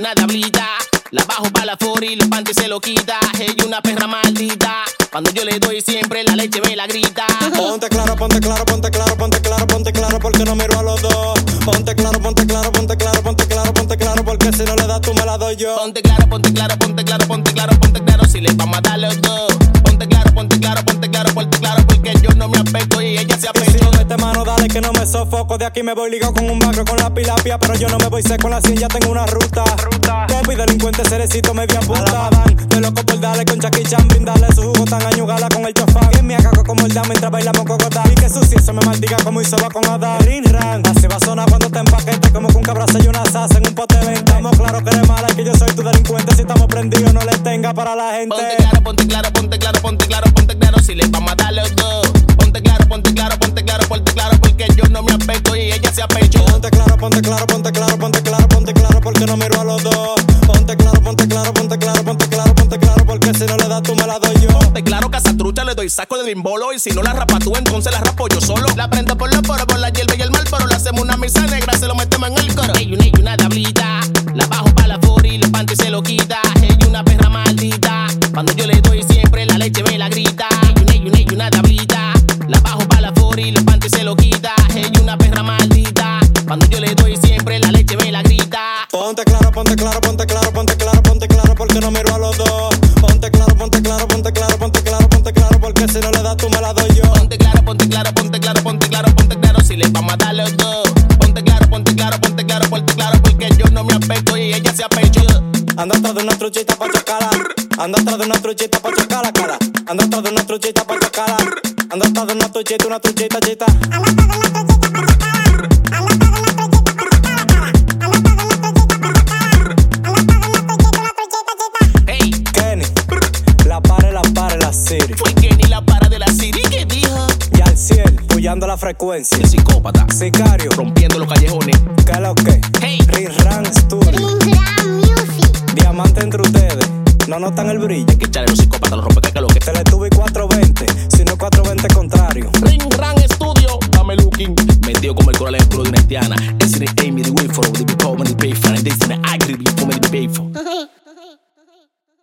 una tablita. La bajo pa' la y los panties se lo quita. Ella una perra maldita. Cuando yo le doy siempre la leche me la grita. Ponte claro, ponte claro, ponte claro, ponte claro, ponte claro, porque no miro a los dos. Ponte claro, ponte claro, ponte claro, ponte claro, ponte claro, porque si no le das tú me la doy yo. Ponte claro, ponte claro, ponte claro, ponte claro, ponte claro, si le vamos a dar los dos. Ponte claro, ponte claro, ponte claro, ponte claro, porque yo no me apego y ella se apegó. Si mete mano, dale que no me sofoco. De aquí me voy ligado con un bagro con la pilapia, pero yo no me voy seco con la 100, ya tengo una ruta. Copy delincuente, cerecito, media puta. De loco por darle con Jackie Chan, brindarle su jugo tan añugala con el chofán. Y me agaco como el dame mientras bailamos cocotá. Y que sucio se me maldiga como hizo va con Adán. Ring rang, así va a sonar cuando te empaquete, como que un cabra y una salsa en un pote de venta. Estamos claro que eres mala y que yo soy tu delincuente. Si estamos prendidos no le tenga para la gente. Ponte claro, ponte claro, ponte claro, ponte claro, ponte claro, si le vamos a dar los dos. Ponte claro, ponte claro, ponte claro, ponte claro, porque yo no me apego y ella se apechó. Ponte claro, ponte claro, ponte claro, ponte claro, ponte claro, porque no miro a los dos. Ponte claro, ponte claro, ponte claro, ponte claro, ponte claro, porque si no le das tú me la doy yo. Ponte claro, casatrucha, le doy saco de bimbolo. Y si no la rapa tú, entonces la rapo yo solo. La prendo por los poros, por la hierba y el mal, pero le hacemos una misa negra, se lo metemos en el coro. Ella una tablita, la bajo pa' la y los panties se lo quita. Ella una perra maldita, cuando yo le doy siempre la leche me la grita. Ella una tablita, la bajo pa' la y los panties se lo quita. Ella una perra maldita, cuando yo le doy siempre la leche me la grita. Ponte claro, ponte claro, ponte claro, ponte claro, ponte claro, porque no miro a los dos. Ponte claro, ponte claro, ponte claro, ponte claro, ponte claro, porque si no le das tú me la doy yo. Ponte claro, ponte claro, ponte claro, ponte claro, ponte claro, si le vamos a dar los dos. Ponte claro, ponte claro, ponte claro, ponte claro, porque yo no me apego y ella se apechó. Anda atrás de una truchita pa' chocarla. Anda atrás de una truchita pa' chocarla, cara. Anda atrás de una truchita pa' chocarla. Anda atrás de una truchita, chita. Hey, Kenny, la pare, la city. fue Kenny la para de la city que dijo. Y al cielo, puyando la frecuencia. El psicópata, Sicario, rompiendo los callejones. ¿qué lo que? Hey, Ring Rang Studio. Ring Music. Diamante entre ustedes, no notan el brillo. hay que echarle los psicópatas, los rompe que lo que. Te le tuve 420, si no 420 contrario. Ring Rang Studio, dame looking. Metido como el coral en el culo de una haitiana. Ese es Amy, the way for the people, the pay for. And this is the agree, the pay for.